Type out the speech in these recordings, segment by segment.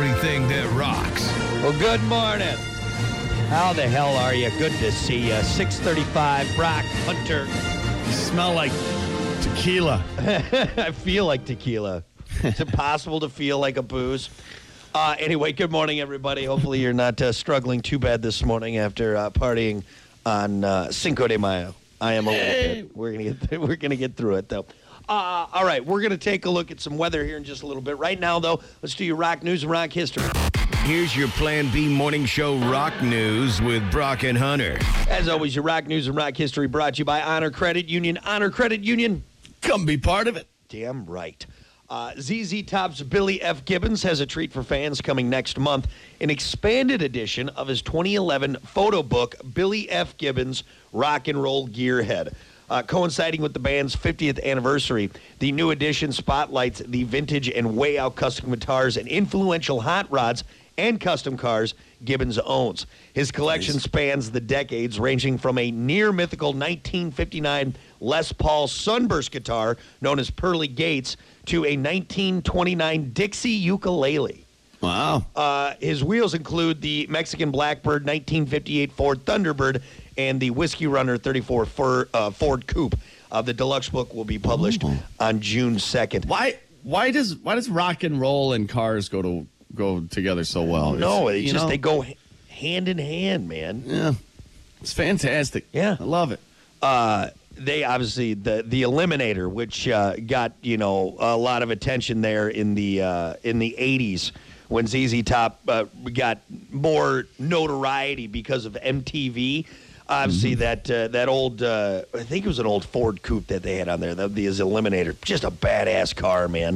everything that rocks. Well, good morning. How the hell are you? Good to see you. 6:35, Brock Hunter. You smell like tequila. I feel like tequila. It's impossible to feel like a booze. Anyway, good morning, everybody. Hopefully you're not struggling too bad this morning after partying on Cinco de Mayo. I am a little bit. We're gonna get through it, though. All right, we're going to take a look at some weather here in just a little bit. Right now, though, let's do your rock news and rock history. Here's your Plan B morning show rock news with Brock and Hunter. As always, your rock news and rock history brought to you by Honor Credit Union. Honor Credit Union. Come be part of it. Damn right. ZZ Top's Billy F. Gibbons has a treat for fans coming next month. An expanded edition of his 2011 photo book, Billy F. Gibbons, Rock and Roll Gearhead. Coinciding with the band's 50th anniversary, the new edition spotlights the vintage and way out custom guitars and influential hot rods and custom cars Gibbons owns. His collection spans the decades, ranging from a near-mythical 1959 Les Paul Sunburst guitar known as Pearly Gates to a 1929 Dixie ukulele. Wow. His wheels include the Mexican Blackbird 1958 Ford Thunderbird and the Whiskey Runner 34 Ford Coupe. The deluxe book will be published on June 2nd. Why does rock and roll and cars go together so well? They go hand in hand, man. Yeah, it's fantastic. Yeah, I love it. They obviously the Eliminator, which got a lot of attention there in the 80s when ZZ Top got more notoriety because of MTV. Obviously, that old I think it was an old Ford Coupe that they had on there. The Eliminator, just a badass car, man.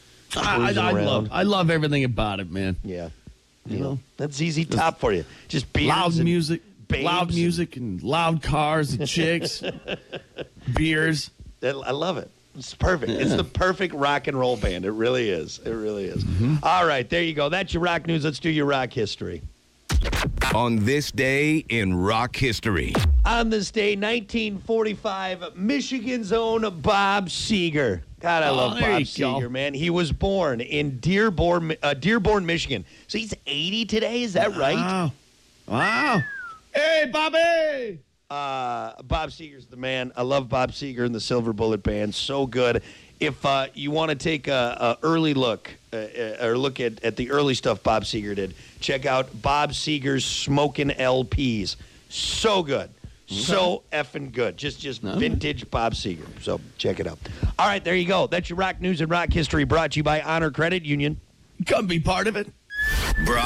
I love everything about it, man. Yeah. That's ZZ Top for you. Just beers loud music, babes. and loud cars and chicks, beers. I love it. It's perfect. Yeah. It's the perfect rock and roll band. It really is. It really is. All right, there you go. That's your rock news. Let's do your rock history. On this day in rock history. On this day, 1945, Michigan's own Bob Seger. God, I love Bob Seger, man. He was born in Dearborn, Michigan. So he's 80 today. Is that right? Wow. Hey, Bobby! Bob Seger's the man. I love Bob Seger and the Silver Bullet Band. So good. If you want to take a early look or look at the early stuff Bob Seger did, check out Bob Seger's Smokin' LPs. So good. So effing good. Just vintage Bob Seger. So check it out. All right, there you go. That's your rock news and rock history brought to you by Honor Credit Union. Come be part of it.